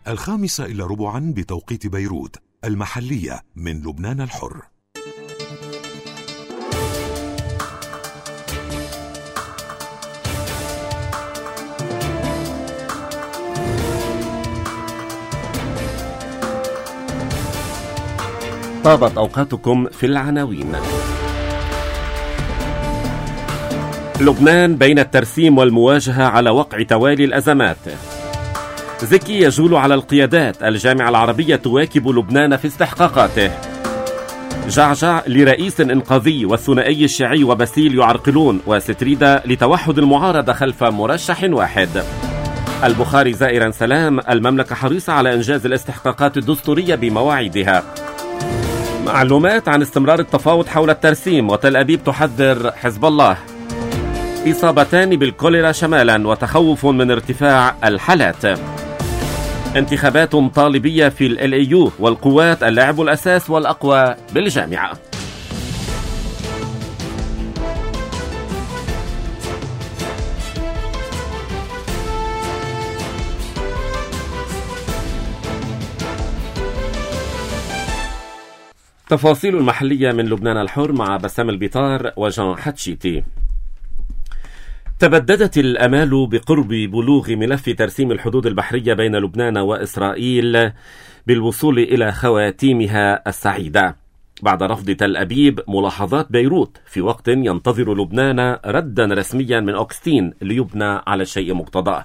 5:15 بتوقيت بيروت المحلية من لبنان الحر. طابت أوقاتكم في العناوين. لبنان بين الترسيم والمواجهة على وقع توالي الأزمات. زكي يجول على القيادات. الجامعة العربية تواكب لبنان في استحقاقاته. جعجع لرئيس إنقاذي، والثنائي الشيعي وباسيل يعرقلون، وستريدا لتوحد المعارضة خلف مرشح واحد. البخاري زائرا سلام. المملكة حريصة على إنجاز الاستحقاقات الدستورية بمواعيدها. معلومات عن استمرار التفاوض حول الترسيم، وتل أبيب تحذر حزب الله. إصابتان بالكوليرا شمالا، وتخوف من ارتفاع الحالات. انتخابات طالبية في LAU، والقوات اللاعب الأساس والأقوى بالجامعة. تفاصيل المحلية من لبنان الحر مع بسام البيطار وجان حتشيتي. تبددت الأمال بقرب بلوغ ملف ترسيم الحدود البحرية بين لبنان وإسرائيل بالوصول إلى خواتيمها السعيدة بعد رفض تل أبيب ملاحظات بيروت، في وقت ينتظر لبنان ردا رسميا من أوغستين ليبنى على الشيء مقتضاه.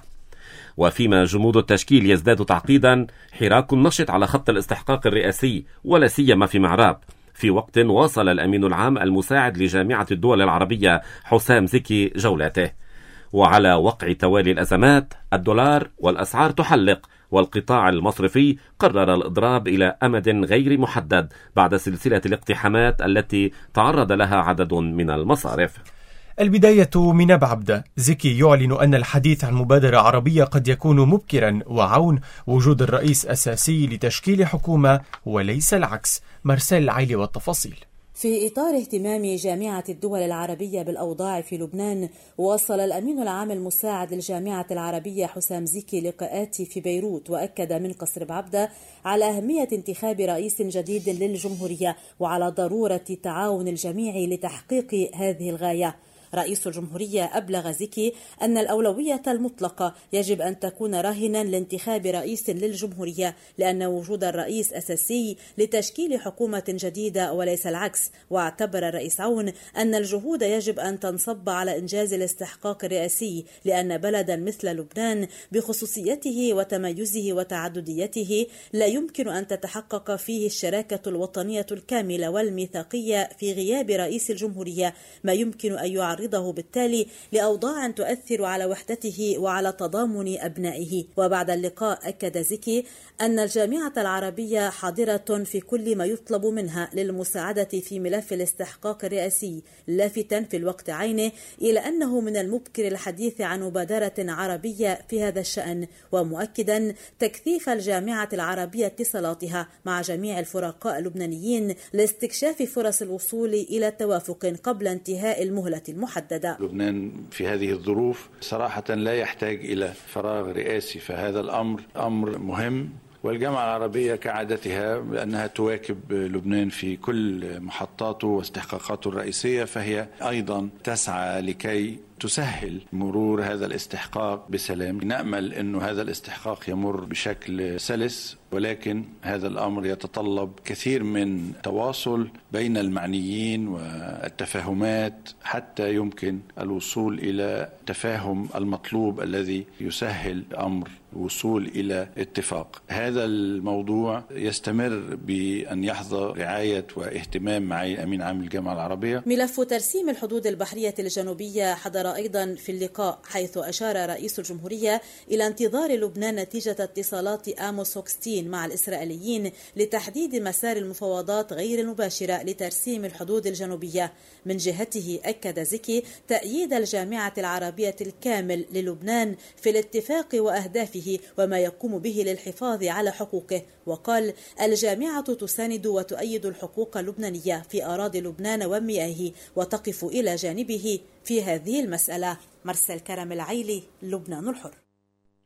وفيما جمود التشكيل يزداد تعقيدا، حراك نشط على خط الاستحقاق الرئاسي ولا سيما في معراب، في وقت واصل الأمين العام المساعد لجامعة الدول العربية حسام زكي جولاته. وعلى وقع توالي الأزمات، الدولار والأسعار تحلق، والقطاع المصرفي قرر الإضراب إلى أمد غير محدد بعد سلسلة الاقتحامات التي تعرض لها عدد من المصارف. البداية من أبو عبدة. زكي يعلن أن الحديث عن مبادرة عربية قد يكون مبكرا، وعون وجود الرئيس أساسي لتشكيل حكومة وليس العكس. مرسال العيلي والتفاصيل. في إطار اهتمام جامعة الدول العربية بالأوضاع في لبنان، واصل الأمين العام المساعد للجامعة العربية حسام زكي لقاءات في بيروت، وأكد من قصر بعبدة على أهمية انتخاب رئيس جديد للجمهورية وعلى ضرورة تعاون الجميع لتحقيق هذه الغاية. رئيس الجمهورية أبلغ زكي أن الأولوية المطلقة يجب أن تكون راهنا لانتخاب رئيس للجمهورية، لأن وجود الرئيس أساسي لتشكيل حكومة جديدة وليس العكس. واعتبر الرئيس عون أن الجهود يجب أن تنصب على إنجاز الاستحقاق الرئاسي، لأن بلدا مثل لبنان بخصوصيته وتميزه وتعدديته لا يمكن أن تتحقق فيه الشراكة الوطنية الكاملة والميثاقية في غياب رئيس الجمهورية، ما يمكن أن يعرض بالتالي لأوضاع تؤثر على وحدته وعلى تضامن أبنائه. وبعد اللقاء أكد زكي أن الجامعة العربية حاضرة في كل ما يطلب منها للمساعدة في ملف الاستحقاق الرئاسي، لافتا في الوقت عينه إلى أنه من المبكر الحديث عن مبادرة عربية في هذا الشأن، ومؤكدا تكثيف الجامعة العربية اتصالاتها مع جميع الفرقاء اللبنانيين لاستكشاف فرص الوصول إلى توافق قبل انتهاء المهلة المحددة. لبنان في هذه الظروف صراحة لا يحتاج إلى فراغ رئاسي، فهذا الأمر أمر مهم، والجامعة العربية كعادتها بأنها تواكب لبنان في كل محطاته واستحقاقاته الرئيسية، فهي أيضا تسعى لكي تسهل مرور هذا الاستحقاق بسلام. نأمل أن هذا الاستحقاق يمر بشكل سلس، ولكن هذا الأمر يتطلب كثير من تواصل بين المعنيين والتفاهمات حتى يمكن الوصول إلى تفاهم المطلوب الذي يسهل أمر الوصول إلى اتفاق. هذا الموضوع يستمر بأن يحظى رعاية واهتمام معي أمين عام الجامعة العربية. ملف ترسيم الحدود البحرية الجنوبية حضر أيضا في اللقاء، حيث أشار رئيس الجمهورية إلى انتظار لبنان نتيجة اتصالات آموس هوكستين مع الإسرائيليين لتحديد مسار المفاوضات غير المباشرة لترسيم الحدود الجنوبية. من جهته أكد زكي تأييد الجامعة العربية الكامل للبنان في الاتفاق وأهدافه وما يقوم به للحفاظ على حقوقه، وقال الجامعة تساند وتؤيد الحقوق اللبنانية في أراضي لبنان ومياهه وتقف إلى جانبه في هذه المسألة. مرسل كرم العيلي، لبنان الحر.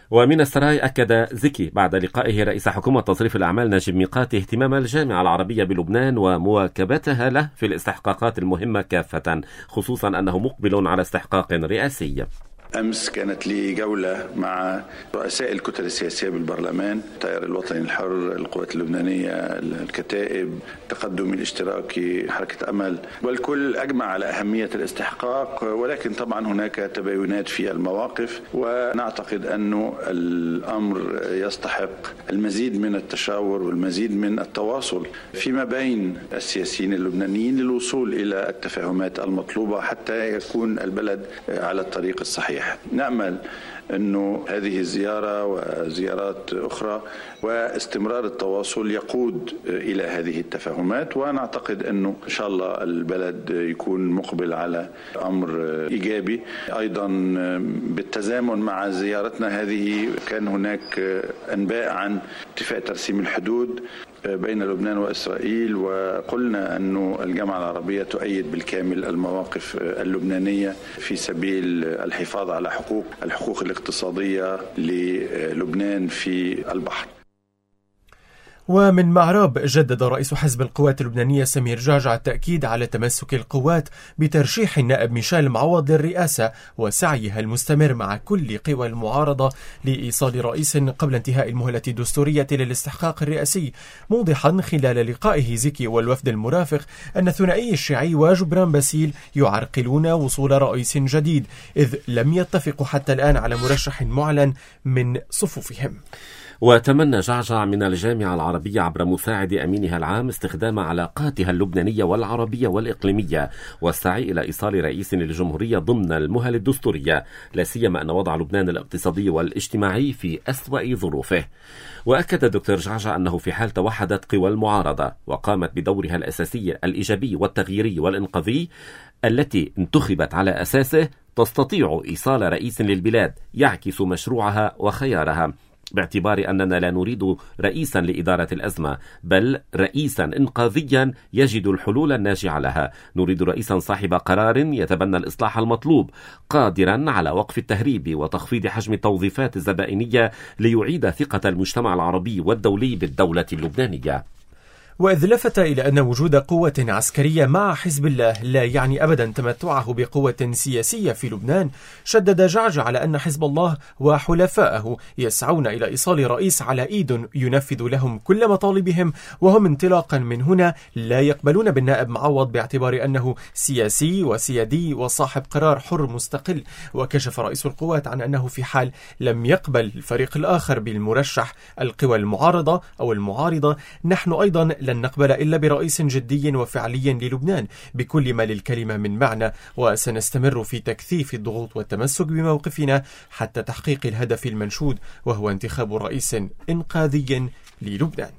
ومن السراي أكد زكي بعد لقائه رئيس حكومة تصريف الأعمال نجيب ميقاتي اهتمام الجامعة العربية بلبنان ومواكبتها له في الاستحقاقات المهمة كافة، خصوصا أنه مقبل على استحقاق رئاسي. أمس كانت لي جولة مع رؤساء الكتل السياسية بالبرلمان، التيار الوطني الحر، القوات اللبنانية، الكتائب، التقدم الاشتراكي، حركة أمل، والكل أجمع على أهمية الاستحقاق، ولكن طبعا هناك تباينات في المواقف، ونعتقد أنه الأمر يستحق المزيد من التشاور والمزيد من التواصل فيما بين السياسيين اللبنانيين للوصول إلى التفاهمات المطلوبة حتى يكون البلد على الطريق الصحيح. نأمل أنه هذه الزيارة وزيارات أخرى واستمرار التواصل يقود إلى هذه التفاهمات، ونعتقد أنه إن شاء الله البلد يكون مقبل على أمر إيجابي. أيضا بالتزامن مع زيارتنا هذه كان هناك أنباء عن اتفاق ترسيم الحدود بين لبنان وإسرائيل، وقلنا أن الجامعة العربية تؤيد بالكامل المواقف اللبنانية في سبيل الحفاظ على الحقوق الاقتصادية للبنان في البحر. ومن معراب جدد رئيس حزب القوات اللبنانية سمير جعجع التأكيد على تمسك القوات بترشيح النائب ميشيل معوض للرئاسة وسعيها المستمر مع كل قوى المعارضة لإيصال رئيس قبل انتهاء المهلة الدستورية للاستحقاق الرئاسي، موضحا خلال لقائه زكي والوفد المرافق أن الثنائي الشيعي وجبران باسيل يعرقلون وصول رئيس جديد، إذ لم يتفقوا حتى الآن على مرشح معلن من صفوفهم. وتمنى جعجع من الجامعة العربية عبر مساعد أمينها العام استخدام علاقاتها اللبنانية والعربية والإقليمية والسعي إلى إيصال رئيس للجمهورية ضمن المهل الدستورية، لا سيما أن وضع لبنان الاقتصادي والاجتماعي في أسوأ ظروفه. وأكد الدكتور جعجع أنه في حال توحدت قوى المعارضة وقامت بدورها الأساسي الإيجابي والتغييري والإنقاذي التي انتخبت على أساسه، تستطيع إيصال رئيس للبلاد يعكس مشروعها وخيارها، باعتبار أننا لا نريد رئيسا لإدارة الأزمة بل رئيسا إنقاذيا يجد الحلول الناجعة لها. نريد رئيسا صاحب قرار يتبنى الإصلاح المطلوب، قادرا على وقف التهريب وتخفيض حجم التوظيفات الزبائنية ليعيد ثقة المجتمع العربي والدولي بالدولة اللبنانية. وإذ لفت إلى أن وجود قوة عسكرية مع حزب الله لا يعني أبدا تمتعه بقوة سياسية في لبنان، شدد جعجع على أن حزب الله وحلفائه يسعون إلى إيصال رئيس على إيد ينفذ لهم كل مطالبهم، وهم انطلاقا من هنا لا يقبلون بالنائب معوض باعتبار أنه سياسي وسيادي وصاحب قرار حر مستقل. وكشف رئيس القوات عن أنه في حال لم يقبل الفريق الآخر بالمرشح القوى المعارضة أو المعارضة، نحن أيضا لن نقبل إلا برئيس جدي وفعلي للبنان بكل ما للكلمة من معنى، وسنستمر في تكثيف الضغوط والتمسك بموقفنا حتى تحقيق الهدف المنشود وهو انتخاب رئيس إنقاذي للبنان.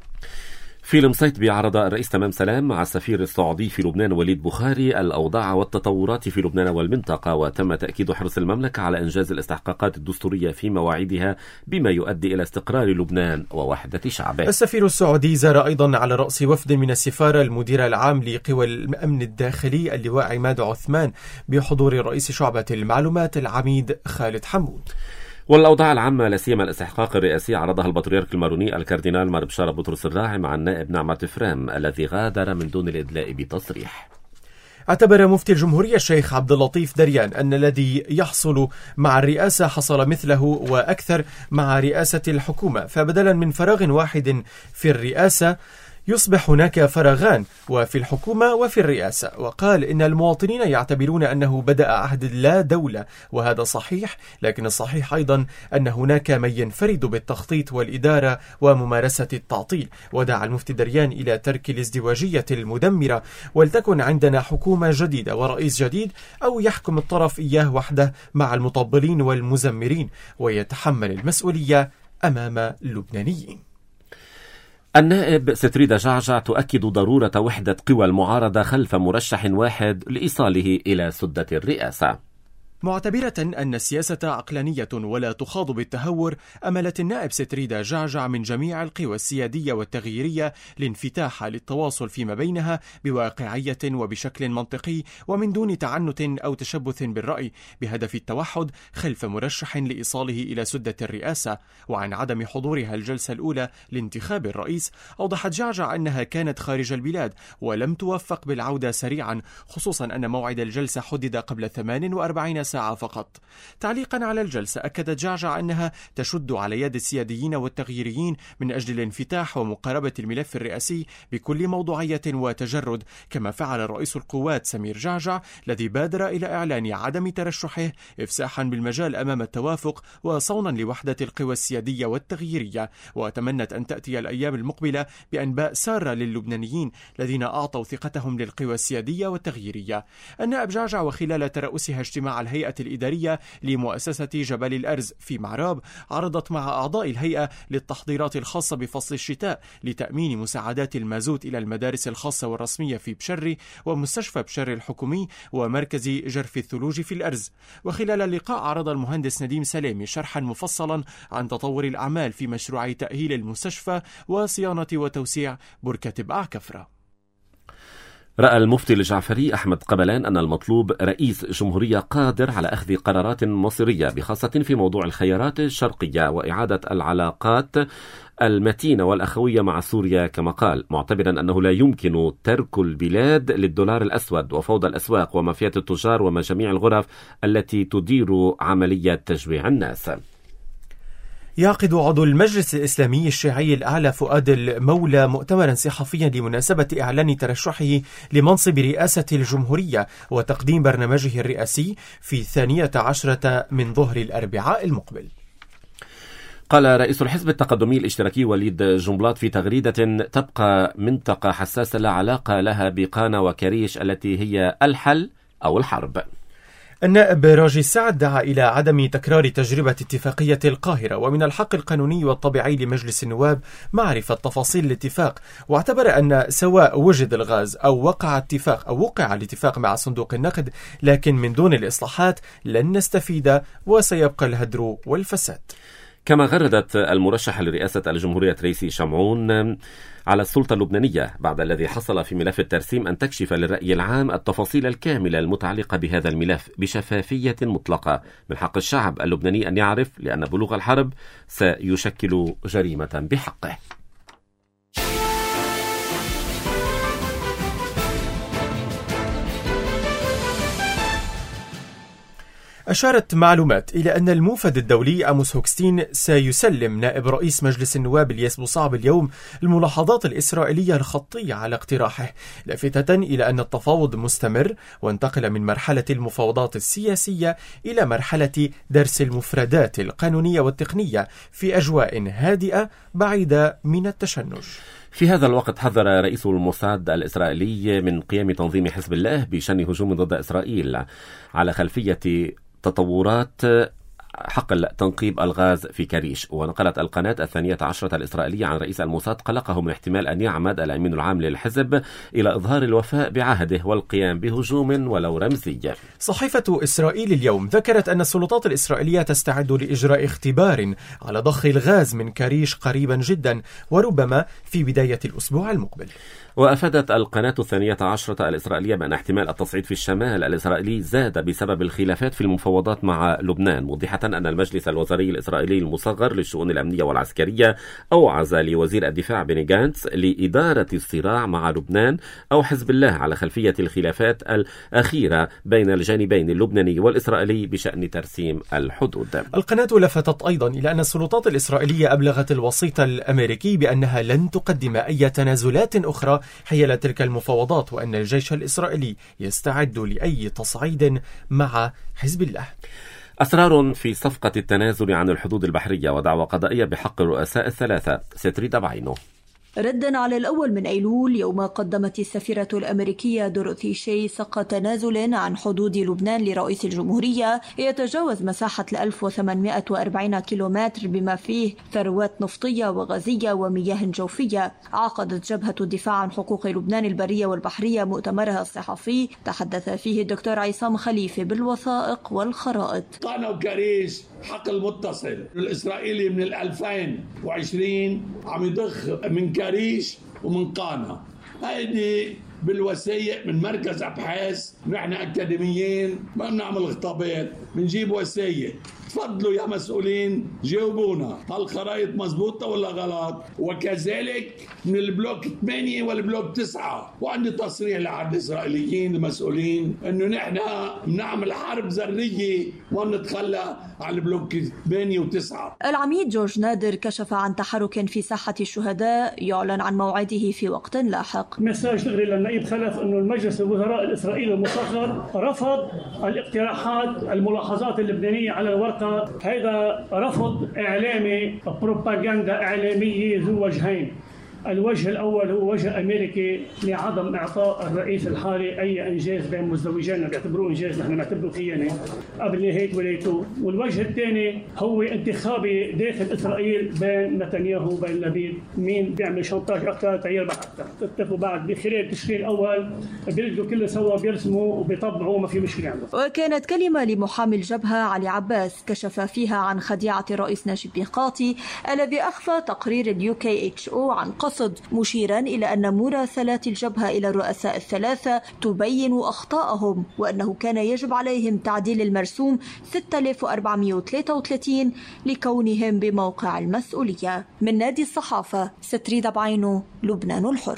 في المصيت بيعرض الرئيس تمام سلام مع السفير السعودي في لبنان وليد بخاري الأوضاع والتطورات في لبنان والمنطقة، وتم تأكيد حرص المملكة على إنجاز الاستحقاقات الدستورية في مواعيدها بما يؤدي إلى استقرار لبنان ووحدة شعبه. السفير السعودي زار أيضا على رأس وفد من السفارة المدير العام لقوى الأمن الداخلي اللواء عماد عثمان بحضور رئيس شعبة المعلومات العميد خالد حمود. والأوضاع العامة لا سيما الاستحقاق الرئاسي عرضها البطريرك الماروني الكاردينال مار بشارة بطرس الراعي مع النائب نعمة فرام الذي غادر من دون الإدلاء بتصريح. اعتبر مفتي الجمهورية الشيخ عبد اللطيف دريان أن الذي يحصل مع الرئاسة حصل مثله وأكثر مع رئاسة الحكومة، فبدلا من فراغ واحد في الرئاسة يصبح هناك فراغان وفي الحكومة وفي الرئاسة. وقال إن المواطنين يعتبرون أنه بدأ عهد لا دولة، وهذا صحيح، لكن الصحيح أيضا أن هناك من ينفرد بالتخطيط والإدارة وممارسة التعطيل. ودعا المفتي دريان إلى ترك الازدواجية المدمرة، ولتكن عندنا حكومة جديدة ورئيس جديد، أو يحكم الطرف إياه وحده مع المطبلين والمزمرين ويتحمل المسؤولية أمام اللبنانيين. النائب ستريدا جعجع تؤكد ضرورة وحدة قوى المعارضة خلف مرشح واحد لإيصاله إلى سدة الرئاسة. معتبرة أن السياسة عقلانية ولا تخاض بالتهور، أملت النائب ستريدا جعجع من جميع القوى السيادية والتغييرية الانفتاح للتواصل فيما بينها بواقعية وبشكل منطقي ومن دون تعنت أو تشبث بالرأي، بهدف التوحد خلف مرشح لإيصاله إلى سدة الرئاسة. وعن عدم حضورها الجلسة الأولى لانتخاب الرئيس، أوضحت جعجع أنها كانت خارج البلاد ولم توفق بالعودة سريعا، خصوصا أن موعد الجلسة حدد قبل 48 ساعة فقط. تعليقا على الجلسة، أكدت جعجع أنها تشد على يد السياديين والتغييريين من أجل الانفتاح ومقاربة الملف الرئاسي بكل موضوعية وتجرد، كما فعل رئيس القوات سمير جعجع الذي بادر إلى إعلان عدم ترشحه إفساحا بالمجال أمام التوافق وصونا لوحدة القوى السيادية والتغييرية. وتمنت أن تأتي الأيام المقبلة بأنباء سارة للبنانيين الذين أعطوا ثقتهم للقوى السيادية والتغييرية. النائب جعجع وخلال ترأسها اجتماع الهيئة الإدارية لمؤسسة جبل الأرز في معراب، عرضت مع أعضاء الهيئة للتحضيرات الخاصة بفصل الشتاء لتأمين مساعدات المازوت إلى المدارس الخاصة والرسمية في بشري ومستشفى بشري الحكومي ومركز جرف الثلوج في الأرز. وخلال اللقاء عرض المهندس نديم سلامي شرحا مفصلا عن تطور الأعمال في مشروع تأهيل المستشفى وصيانة وتوسيع بركة بعكفرة. رأى المفتي الجعفري أحمد قبلان أن المطلوب رئيس جمهورية قادر على أخذ قرارات مصيرية، بخاصة في موضوع الخيارات الشرقية وإعادة العلاقات المتينة والأخوية مع سوريا، كما قال، معتبرا أنه لا يمكن ترك البلاد للدولار الأسود وفوضى الأسواق ومافيات التجار ومجاميع الغرف التي تدير عملية تجويع الناس. يعقد عضو المجلس الإسلامي الشيعي الأعلى فؤاد المولى مؤتمرا صحفيا لمناسبة إعلان ترشحه لمنصب رئاسة الجمهورية وتقديم برنامجه الرئاسي في 12 من ظهر الأربعاء المقبل. قال رئيس الحزب التقدمي الاشتراكي وليد جنبلاط في تغريدة: تبقى منطقة حساسة لا علاقة لها بقانا وكريش التي هي الحل أو الحرب. النائب راجي السعد دعا إلى عدم تكرار تجربة اتفاقية القاهرة، ومن الحق القانوني والطبيعي لمجلس النواب معرفة تفاصيل الاتفاق، واعتبر أن سواء وجد الغاز أو وقع الاتفاق مع صندوق النقد، لكن من دون الإصلاحات لن نستفيد وسيبقى الهدر والفساد. كما غردت المرشح لرئاسة الجمهورية تريسي شمعون على السلطة اللبنانية بعد الذي حصل في ملف الترسيم أن تكشف للرأي العام التفاصيل الكاملة المتعلقة بهذا الملف بشفافية مطلقة. من حق الشعب اللبناني أن يعرف، لأن بلوغ الحرب سيشكل جريمة بحقه. أشارت معلومات إلى أن الموفد الدولي أموس هوكستين سيسلم نائب رئيس مجلس النواب الياس بوصعب اليوم الملاحظات الإسرائيلية الخطية على اقتراحه، لافتة إلى أن التفاوض مستمر وانتقل من مرحلة المفاوضات السياسية إلى مرحلة درس المفردات القانونية والتقنية في أجواء هادئة بعيدة من التشنج. في هذا الوقت حذر رئيس الموساد الإسرائيلي من قيام تنظيم حزب الله بشن هجوم ضد إسرائيل على خلفية تطورات حقل تنقيب الغاز في كريش. ونقلت القناة 12 الإسرائيلية عن رئيس الموساد قلقه من احتمال أن يعمد الأمين العام للحزب إلى إظهار الوفاء بعهده والقيام بهجوم ولو رمزي. صحيفة إسرائيل اليوم ذكرت أن السلطات الإسرائيلية تستعد لإجراء اختبار على ضخ الغاز من كريش قريبا جدا، وربما في بداية الأسبوع المقبل. وأفادت القناة 12 الإسرائيلية بأن احتمال التصعيد في الشمال الإسرائيلي زاد بسبب الخلافات في المفاوضات مع لبنان، موضحة أن المجلس الوزاري الإسرائيلي المصغر للشؤون الأمنية والعسكرية أوعز لوزير الدفاع بني جانتس لإدارة الصراع مع لبنان أو حزب الله على خلفية الخلافات الأخيرة بين الجانبين اللبناني والإسرائيلي بشأن ترسيم الحدود. القناة لفتت أيضا إلى أن السلطات الإسرائيلية أبلغت الوسيط الأمريكي بأنها لن تقدم أي تنازلات أخرى حيال تلك المفاوضات، وأن الجيش الإسرائيلي يستعد لأي تصعيد مع حزب الله. أسرار في صفقة التنازل عن الحدود البحرية ودعوى قضائية بحق الرؤساء الثلاثة. ستريد بعينه. ردا على الأول من أيلول يوم قدمت السفيرة الأمريكية دورثي شي سق تنازل عن حدود لبنان لرئيس الجمهورية يتجاوز مساحة 1840 كيلومتر بما فيه ثروات نفطية وغازية ومياه جوفية. عقدت جبهة الدفاع عن حقوق لبنان البرية والبحرية مؤتمرها الصحفي تحدث فيه الدكتور عصام خليفة بالوثائق والخرائط. قانا وكريش حقل متصل الإسرائيلي من 2020 عم يضخ من كريش ومن قانا. هيدي بالوثائق من مركز أبحاث، نحن أكاديميين ما بنعمل خطابات، بنجيب وثائق. تفضلوا يا مسؤولين جاوبونا، هالخرائط مزبوطة ولا غلط؟ وكذلك من البلوك 8 والبلوك 9، وعندي تصريح لعند الإسرائيليين المسؤولين إنه نحن بنعمل حرب ذرية ونتخلى عن البلوك 8 و9. العميد جورج نادر كشف عن تحرك في ساحة الشهداء يعلن عن موعده في وقت لاحق. مساج دغري للنائب خلف إنه المجلس الوزراء الإسرائيلي المصغر رفض الاقتراحات الملاحظات اللبنانية على الورقة. هذا رفض إعلامي، بروباغندا إعلامية ذو وجهين. الوجه الأول هو وجه أمريكي لعدم إعطاء الرئيس الحالي أي إنجاز بين مزدوجين بيعتبروه إنجاز، نحن نعتبره خيانة قبل نهاية ولايته. والوجه الثاني هو انتخابي داخل إسرائيل بين نتنياهو وبين لبيد، مين بيعمل شانتاج أكثر تعير أكثر. اتفقوا بعد بخلال تشرين الأول بيرجعوا كله سوا بيرسموا وبيطبعوا ما في مشكلة عنده. وكانت كلمة لمحامي الجبهة علي عباس كشف فيها عن خديعة الرئيس نجيب ميقاتي الذي أخفى تقرير الUKHO عن مشيرا إلى أن مراسلات الجبهة إلى الرؤساء الثلاثة تبين أخطاءهم وأنه كان يجب عليهم تعديل المرسوم 6433 لكونهم بموقع المسؤولية. من نادي الصحافة ستريدة بعينو، لبنان الحر.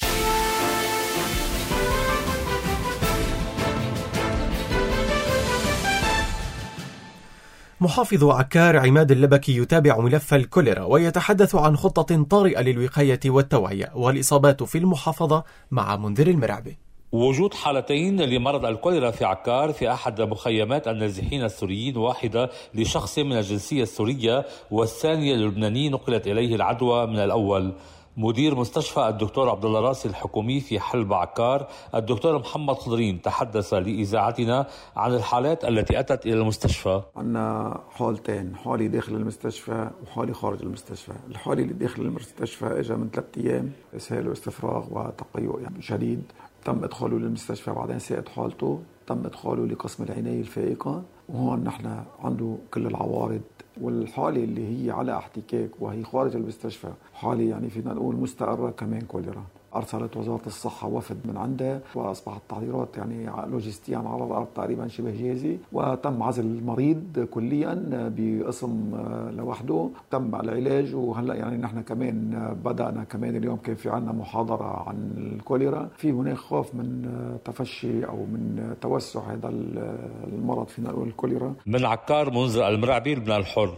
محافظ عكار عماد اللبكي يتابع ملف الكوليرا ويتحدث عن خطة طارئة للوقاية والتوعية والإصابات في المحافظة مع منذر المرعبي. وجود حالتين لمرض الكوليرا في عكار في أحد مخيمات النازحين السوريين، واحدة لشخص من الجنسية السورية والثانية للبناني نقلت إليه العدوى من الأول. مدير مستشفى الدكتور عبد الله راسي الحكومي في حلب عكار الدكتور محمد خضرين تحدث لإذاعتنا عن الحالات التي أتت إلى المستشفى. عندنا حالتين، حالي داخل المستشفى وحالي خارج المستشفى. الحالي اللي داخل المستشفى اجى من 3 أيام، اسهال واستفراغ وتقيؤ يعني شديد، تم ادخاله للمستشفى بعدين ساءت حالته، تم ادخاله لقسم العناية الفائقة، وهون نحن عنده كل العوارض. والحالة اللي هي على احتكاك وهي خارج المستشفى حالة يعني فينا نقول مستقرة كمان كوليرا. أرسلت وزارة الصحة وفد من عندها وأصبحت التحضيرات يعني لوجستيا على الأرض تقريبا شبه جاهزة، وتم عزل المريض كليا بقسم لوحده، تم العلاج. وهلا يعني نحن كمان بدأنا كمان اليوم كان في عندنا محاضرة عن الكوليرا. في هناك خوف من تفشي أو من توسع هذا المرض فينا نقول الكوليرا. من عكار منذر المرعبي، لبنان الحر.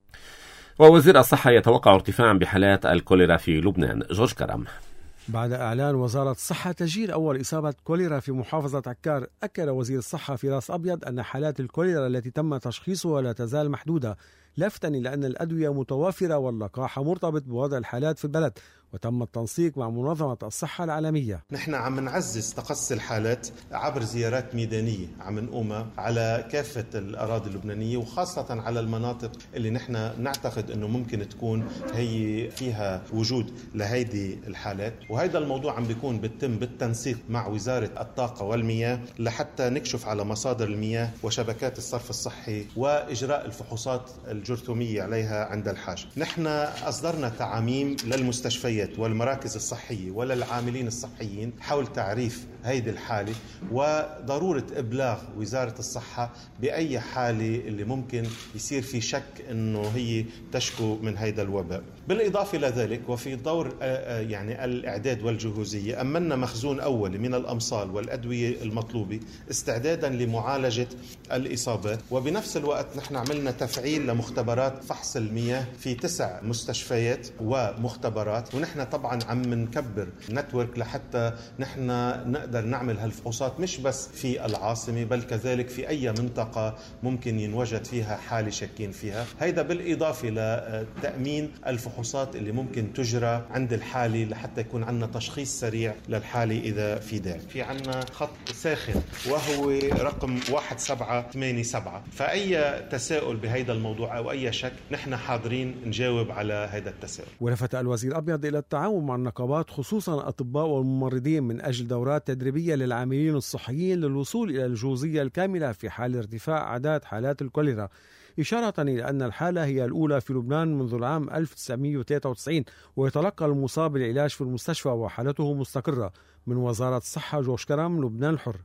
ووزير الصحة يتوقع ارتفاعا بحالات الكوليرا في لبنان. جورج كرم. بعد إعلان وزارة الصحة تسجيل أول إصابة كوليرا في محافظة عكار، أكد وزير الصحة فراس أبيض أن حالات الكوليرا التي تم تشخيصها لا تزال محدودة، لافتا إلى أن الأدوية متوافرة واللقاح مرتبط بوضع الحالات في البلد، وتم التنسيق مع منظمة الصحة العالمية. نحن عم نعزز تقصي الحالات عبر زيارات ميدانية عم نقومها على كافة الأراضي اللبنانية، وخاصة على المناطق اللي نحن نعتقد أنه ممكن تكون هي فيها وجود لهيدي الحالات. وهذا الموضوع عم بيكون بيتم بالتنسيق مع وزارة الطاقة والمياه لحتى نكشف على مصادر المياه وشبكات الصرف الصحي وإجراء الفحوصات الجرثومية عليها عند الحاجة. نحن أصدرنا تعاميم للمستشفيات والمراكز الصحية وللعاملين الصحيين حول تعريف هيدي الحالة وضرورة إبلاغ وزارة الصحة بأي حالة اللي ممكن يصير في شك أنه هي تشكو من هيدا الوباء. بالإضافة إلى ذلك وفي دور يعني الإعداد والجهوزية، أمنا مخزون أولي من الأمصال والأدوية المطلوبة استعدادا لمعالجة الإصابات. وبنفس الوقت نحن عملنا تفعيل لمختبرات فحص المياه في 9 مستشفيات ومختبرات، ونحن طبعا عم نكبر نتورك لحتى نحن نقدر نقدر نعمل هالفحوصات مش بس في العاصمة بل كذلك في أي منطقة ممكن ينوجد فيها حالة شاكين فيها. هيدا بالإضافة لتأمين الفحوصات اللي ممكن تجرى عند الحالة لحتى يكون عندنا تشخيص سريع للحالة إذا في داعي. في عندنا خط ساخن وهو رقم 1787، فأي تساؤل بهيدا الموضوع أو أي شك نحن حاضرين نجاوب على هذا التساؤل. ولفت الوزير الأبيض إلى التعاون مع النقابات خصوصا الأطباء والممرضين من أجل دورات تدريبية للعاملين الصحيين للوصول إلى الجوزية الكاملة في حال ارتفاع أعداد حالات الكوليرا، إشارة إلى أن الحالة هي الأولى في لبنان منذ العام 1993، ويتلقى المصاب العلاج في المستشفى وحالته مستقرة. من وزارة الصحة جورج كرم، لبنان الحر.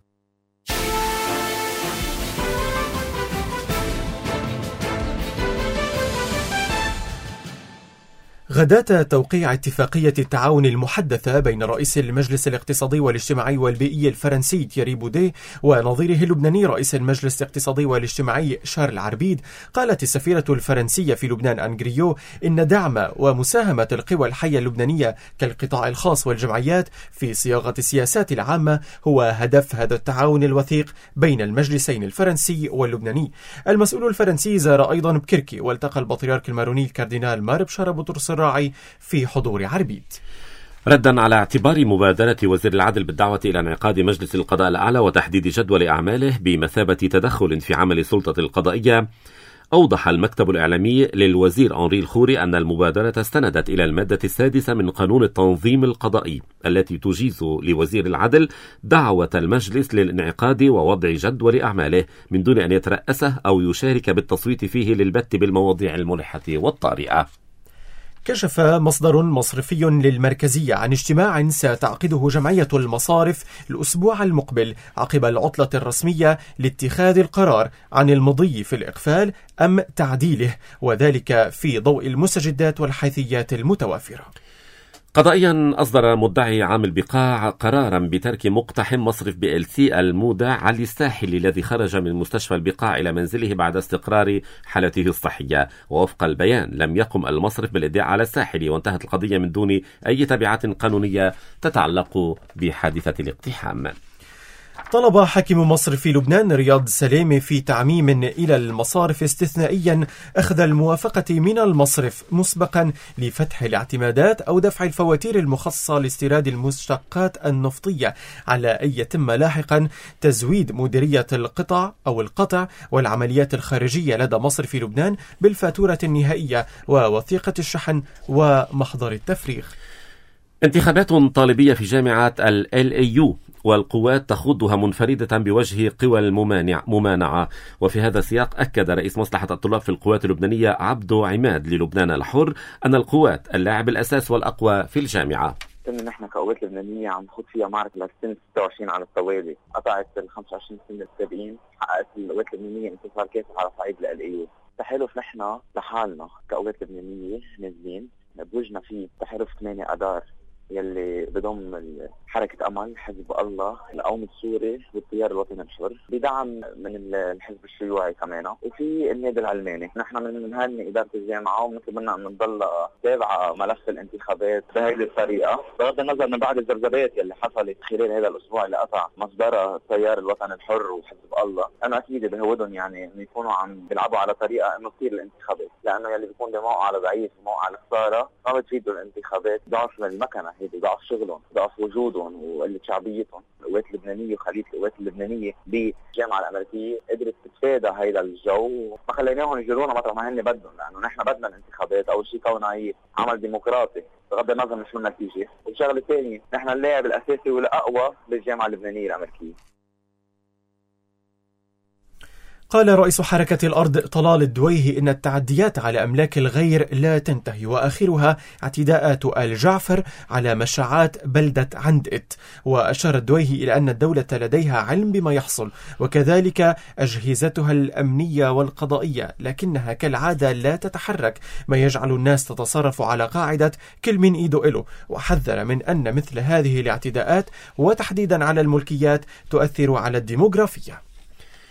غداة توقيع اتفاقية التعاون المحدثة بين رئيس المجلس الاقتصادي والاجتماعي والبيئي الفرنسي تييري بوديه ونظيره اللبناني رئيس المجلس الاقتصادي والاجتماعي شارل عربيد، قالت السفيرة الفرنسية في لبنان آن غريو إن دعم ومساهمة القوى الحية اللبنانية كالقطاع الخاص والجمعيات في صياغة السياسات العامة هو هدف هذا التعاون الوثيق بين المجلسين الفرنسي واللبناني. المسؤول الفرنسي زار أيضا بكركي والتقى البطريرك الماروني الكاردينال مار بشار بطرس الراعي في حضور عربيد. ردا على اعتبار مبادرة وزير العدل بالدعوة إلى انعقاد مجلس القضاء الأعلى وتحديد جدول أعماله بمثابة تدخل في عمل السلطة القضائية، أوضح المكتب الإعلامي للوزير أنري الخوري أن المبادرة استندت إلى المادة 6 من قانون التنظيم القضائي التي تجيز لوزير العدل دعوة المجلس للانعقاد ووضع جدول أعماله من دون أن يترأسه أو يشارك بالتصويت فيه للبت بالمواضيع الملحة والطارئة. كشف مصدر مصرفي للمركزية عن اجتماع ستعقده جمعية المصارف الأسبوع المقبل عقب العطلة الرسمية لاتخاذ القرار عن المضي في الإقفال أم تعديله، وذلك في ضوء المستجدات والحيثيات المتوافرة. قضائيا أصدر مدعي عام البقاع قرارا بترك مقتحم مصرف BLC المودع علي الساحلي الذي خرج من مستشفى البقاع إلى منزله بعد استقرار حالته الصحية. ووفق البيان لم يقم المصرف بالإدعاء على الساحلي، وانتهت القضية من دون أي تبعات قانونية تتعلق بحادثة الاقتحام. طلب حاكم مصرف لبنان رياض سلامة في تعميم إلى المصارف استثنائيا أخذ الموافقة من المصرف مسبقا لفتح الاعتمادات أو دفع الفواتير المخصصة لاستيراد المشتقات النفطية، على أن يتم لاحقا تزويد مديرية القطع والعمليات الخارجية لدى مصرف لبنان بالفاتورة النهائية ووثيقة الشحن ومحضر التفريغ. انتخابات طالبية في جامعة LAU والقوات تخوضها منفردة بوجه قوى الممانعة. وفي هذا السياق أكد رئيس مصلحة الطلاب في القوات اللبنانية عبدو عماد للبنان الحر أن القوات اللاعب الأساس والأقوى في الجامعة. نحن كقوات لبنانية عم نخوض فيها معركة للسنة 26 على التوالي، قطعت ال 25 سنة السابقين، حققت القوات اللبنانية انتصار كاسح على صعيد LAU. تحالف نحن لحالنا كقوات لبنانية نازلين بوجنا فيه تحالف 8 أدار يلي بضم حركة أمل، حزب الله، القوم السوري والتيار الوطني الحر، بدعم من الحزب الشيوعي كمان، وفي النادي العلماني. نحن من هذه إدارة الجامعة ومثل منا أن نضل تابعة ملف الانتخابات بهذه الطريقة، بغض النظر من بعد الذبذبات يلي حصلت خلال هذا الأسبوع اللي قطع مصدرها التيار الوطني الحر وحزب الله. أنا أكيد بهودهم يعني إنه يكونوا عم بيلعبوا على طريقة إنه تصير الانتخابات، لأنه يلي بيكون بموقع على ضعيف وموقع على خسارة ما بتفيدوا الانتخابات. ضعف للمكنة هيدي، ضعف شغلهم، ضعف وجودهم وقلة شعبيتهم. القوات اللبنانية وخلية القوات اللبنانية بالجامعة الأمريكية قدرت تتفادى هيدا الجو، ما خليناهم يجرونا مطرح ما هن بدهم، لأنه نحن بدنا الانتخابات. أول شيء كونها هي عمل ديمقراطي بغض النظر مش من النتيجة، والشغلة الثانية نحن اللاعب الأساسي والأقوى بالجامعة اللبنانية الأمريكية. قال رئيس حركة الأرض طلال الدويهي إن التعديات على أملاك الغير لا تنتهي، وآخرها اعتداءات آل جعفر على مشاعات بلدة عندئت. وأشار الدويهي إلى أن الدولة لديها علم بما يحصل وكذلك أجهزتها الأمنية والقضائية، لكنها كالعادة لا تتحرك، ما يجعل الناس تتصرف على قاعدة كل من إيده إله. وحذر من أن مثل هذه الاعتداءات وتحديدا على الملكيات تؤثر على الديموغرافية.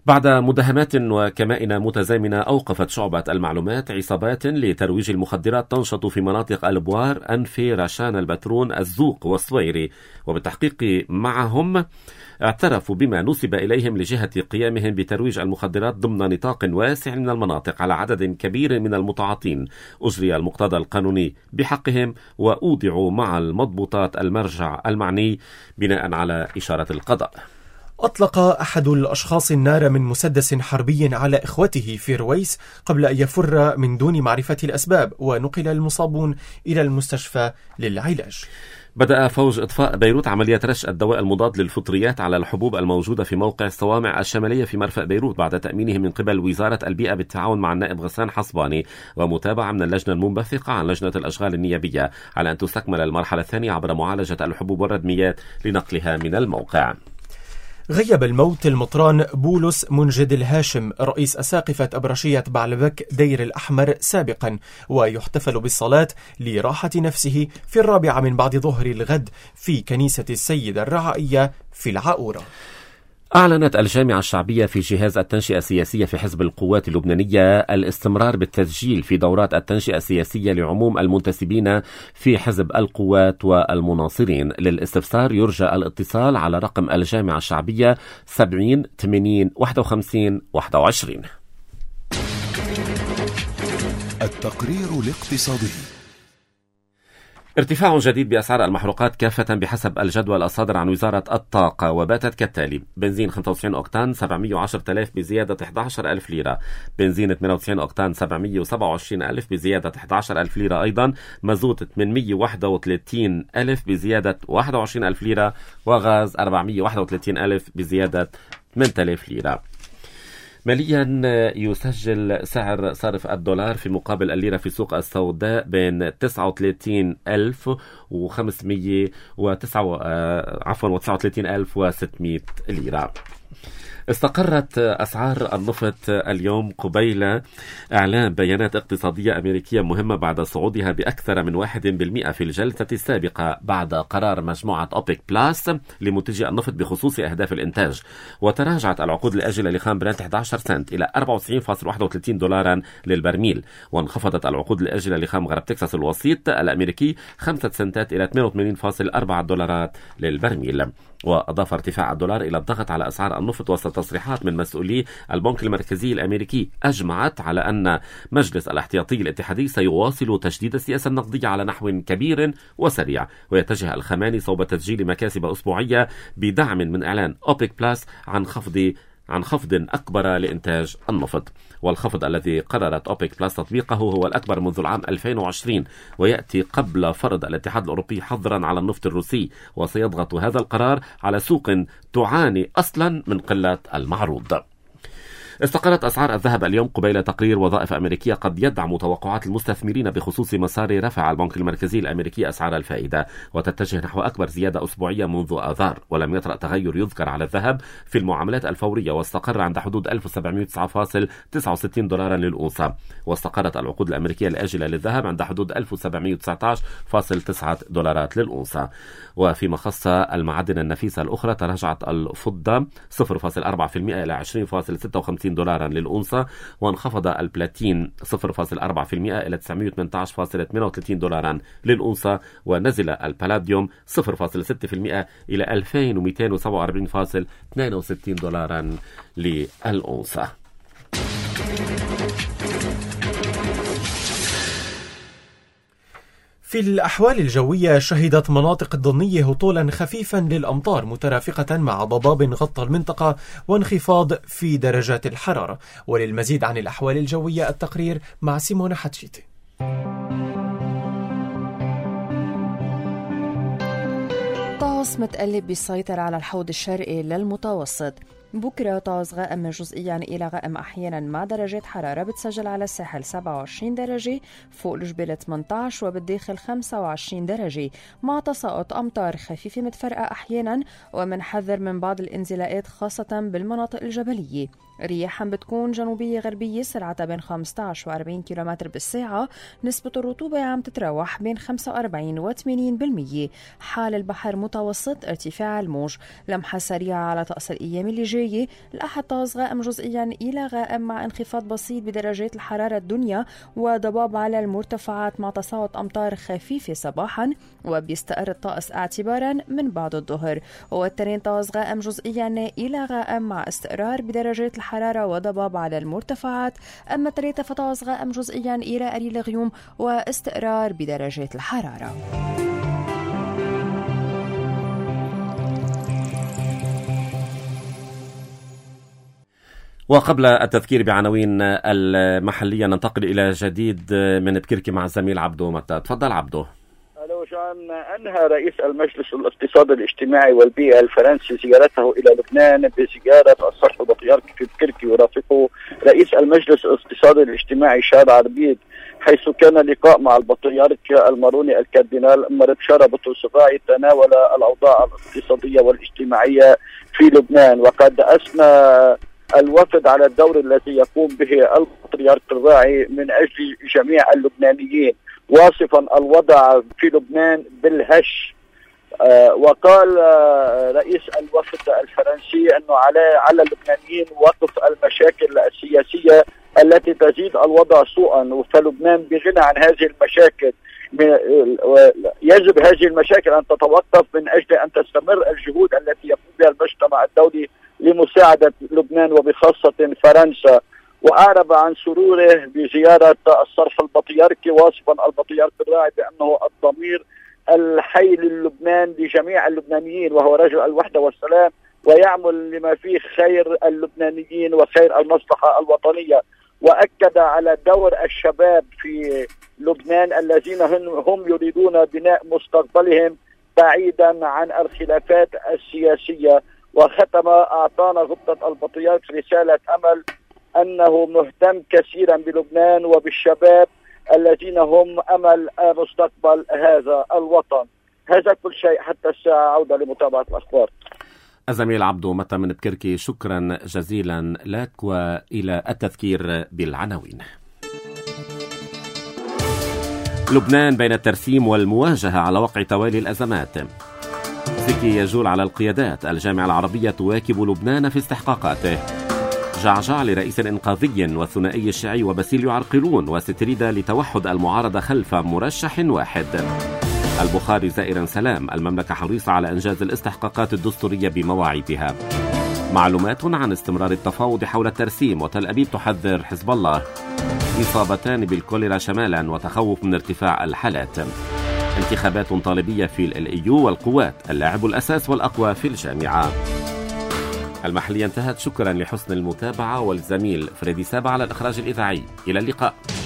بعد مداهمات وكمائن متزامنة أوقفت شعبة المعلومات عصابات لترويج المخدرات تنشط في مناطق البوار، أنفي، رشان، البترون، الزوق والصويري، وبالتحقيق معهم اعترفوا بما نسب إليهم لجهة قيامهم بترويج المخدرات ضمن نطاق واسع من المناطق على عدد كبير من المتعاطين. أجري المقتضى القانوني بحقهم وأودعوا مع المضبوطات المرجع المعني بناء على إشارة القضاء. أطلق أحد الأشخاص النار من مسدس حربي على إخوته في رويس قبل أن يفر من دون معرفة الأسباب، ونقل المصابون إلى المستشفى للعلاج. بدأ فوج إطفاء بيروت عملية رش الدواء المضاد للفطريات على الحبوب الموجودة في موقع الصوامع الشمالية في مرفأ بيروت بعد تأمينه من قبل وزارة البيئة بالتعاون مع النائب غسان حصباني ومتابعة من اللجنة المنبثقة عن لجنة الأشغال النيابية على أن تستكمل المرحلة الثانية عبر معالجة الحبوب والردميات لنقلها من الموقع. غيب الموت المطران بولس منجد الهاشم رئيس أساقفة أبرشية بعلبك دير الأحمر سابقا، ويحتفل بالصلاة لراحة نفسه في 4 من بعد ظهر الغد في كنيسة السيدة الرعائية في العاورة. أعلنت الجامعة الشعبية في جهاز التنشئة السياسية في حزب القوات اللبنانية الاستمرار بالتسجيل في دورات التنشئة السياسية لعموم المنتسبين في حزب القوات والمناصرين. للاستفسار يرجى الاتصال على رقم الجامعة الشعبية 70 80 51 21. التقرير الاقتصادي. ارتفاع جديد بأسعار المحروقات كافة بحسب الجدول الصادر عن وزارة الطاقة، وباتت كالتالي: بنزين 95 أوكتان 710,000 بزيادة 11,000 ليرة، بنزين 98 أوكتان 727,000 بزيادة 11,000 ليرة أيضا، مازوت 831,000 بزيادة 21,000 ليرة، وغاز 431,000 بزيادة 8,000 ليرة. ماليا يسجل سعر صرف الدولار في مقابل الليرة في سوق السوداء بين 39,500 و 39,600 ليرة. استقرت أسعار النفط اليوم قبيل إعلان بيانات اقتصادية أمريكية مهمة بعد صعودها بأكثر من 1% في الجلسة السابقة بعد قرار مجموعة أوبك بلاس لمنتجي النفط بخصوص أهداف الإنتاج. وتراجعت العقود الآجلة لخام برنت 11 سنت إلى 94.31 دولارا للبرميل، وانخفضت العقود الآجلة لخام غرب تكساس الوسيط الأمريكي 5 سنتات إلى 82.4 دولارات للبرميل. وأضاف ارتفاع الدولار إلى الضغط على أسعار النفط وسط تصريحات من مسؤولي البنك المركزي الأمريكي أجمعت على أن مجلس الاحتياطي الاتحادي سيواصل تجديد السياسة النقدية على نحو كبير وسريع، ويتجه الخماني صوب تسجيل مكاسب أسبوعية بدعم من إعلان أوبك بلاس عن خفض أكبر لإنتاج النفط. والخفض الذي قررت أوبك بلاس تطبيقه هو الأكبر منذ العام 2020، ويأتي قبل فرض الاتحاد الأوروبي حظرا على النفط الروسي، وسيضغط هذا القرار على سوق تعاني أصلا من قلة المعروض. استقرت أسعار الذهب اليوم قبيل تقرير وظائف أمريكية قد يدعم توقعات المستثمرين بخصوص مسار رفع البنك المركزي الأمريكي أسعار الفائدة، وتتجه نحو أكبر زيادة أسبوعية منذ آذار. ولم يطرأ تغير يذكر على الذهب في المعاملات الفورية، واستقر عند حدود 1709.69 دولارا للأونصة. واستقرت العقود الأمريكية الآجلة للذهب عند حدود 1719.9 دولارات للأونصة. وفيما خص المعادن النفيسة الأخرى تراجعت الفضة 0.4% إلى 20.56 دولارا للأونصة، وانخفض البلاتين 0.4% إلى 918.38 دولارا للأونصة، ونزل البالاديوم 0.6% إلى 2247.62 دولارا للأونصة. في الأحوال الجوية شهدت مناطق الضنية هطولا خفيفا للأمطار مترافقة مع ضباب غطى المنطقة وانخفاض في درجات الحرارة. وللمزيد عن الأحوال الجوية التقرير مع سيمونة حتشيتي. طقس متقلب بيسيطر على الحوض الشرقي للمتوسط. بكرة طقس غائم جزئيا إلى غائم أحيانا مع درجات حرارة بتسجل على الساحل 27 درجة، فوق الجبال 18 وبالداخل 25 درجة، مع تساقط أمطار خفيفة متفرقة أحيانا، ومنحذر من بعض الانزلاقات خاصة بالمناطق الجبلية. رياحا بتكون جنوبية غربية سرعتها بين 15 و40 كيلومتر بالساعة. نسبة الرطوبة عم تتراوح بين 45 و 80%. حال البحر متوسط ارتفاع الموج. لمحة سريعة على طقس الأيام اللي جاي الجاية الأحد طاز غائم جزئيا إلى غائم مع انخفاض بسيط بدرجات الحرارة الدنيا وضباب على المرتفعات مع تساقط أمطار خفيفة صباحا، وبيستقر الطقس اعتبارا من بعد الظهر. والتنين طاز غائم جزئيا إلى غائم مع استقرار بدرجات الحرارة وضباب على المرتفعات. أما الثلاثة فطاز غائم جزئيا إلى قليل غيوم واستقرار بدرجات الحرارة. وقبل التذكير بعناوين المحلية ننتقل إلى جديد من بكركي مع الزميل عبدو متى. تفضل عبدو. أنهى رئيس المجلس الاقتصادي الاجتماعي والبيئة الفرنسي زيارته إلى لبنان بزيارة الصرح البطريركي في بكركي، ورافقه رئيس المجلس الاقتصادي الاجتماعي شاد عربيد، حيث كان لقاء مع البطريرك الماروني الكاردينال مرد شارة بطرس الراعي تناول الأوضاع الاقتصادية والاجتماعية في لبنان. وقد أثنى الوفد على الدور الذي يقوم به البطريرك الراعي من أجل جميع اللبنانيين، واصفا الوضع في لبنان بالهش. وقال رئيس الوفد الفرنسي أنه على اللبنانيين وقف المشاكل السياسية التي تزيد الوضع سوءا، فلبنان بغنى عن هذه المشاكل. يجب هذه المشاكل أن تتوقف من أجل أن تستمر الجهود التي يقوم بها المجتمع الدولي لمساعدة لبنان وبخاصة فرنسا. وأعرب عن سروره بزيارة الصرح البطريركي، واصفا البطريرك الراعي بأنه الضمير الحي للبنان لجميع اللبنانيين، وهو رجل الوحدة والسلام ويعمل لما فيه خير اللبنانيين وخير المصلحة الوطنية. وأكد على دور الشباب في لبنان الذين هم يريدون بناء مستقبلهم بعيدا عن الخلافات السياسية. وختم أعطانا غبطة البطريرك رسالة أمل أنه مهتم كثيرا بلبنان وبالشباب الذين هم أمل مستقبل هذا الوطن. هذا كل شيء حتى الساعة. عودة لمتابعة الأخبار. الزميل عبدو متى من بكركي، شكرا جزيلا لك. وإلى التذكير بالعناوين. لبنان بين الترسيم والمواجهة على وقع توالي الأزمات. زكي يجول على القيادات. الجامعة العربية تواكب لبنان في استحقاقاته. جعجع لرئيس إنقاذي والثنائي الشيعي وباسيل يعرقلون، وستريدا لتوحد المعارضة خلف مرشح واحد. البخاري زائرا سلام. المملكة حريصة على إنجاز الاستحقاقات الدستورية بمواعيدها. معلومات عن استمرار التفاوض حول الترسيم، وتل أبيب تحذر حزب الله. إصابتان بالكوليرا شمالا وتخوف من ارتفاع الحالات. انتخابات طالبية في الإيو والقوات، اللاعب الأساس والأقوى في الجامعة. المحلية انتهت. شكرا لحسن المتابعة، والزميل فريدي سابع على الإخراج الإذاعي. إلى اللقاء.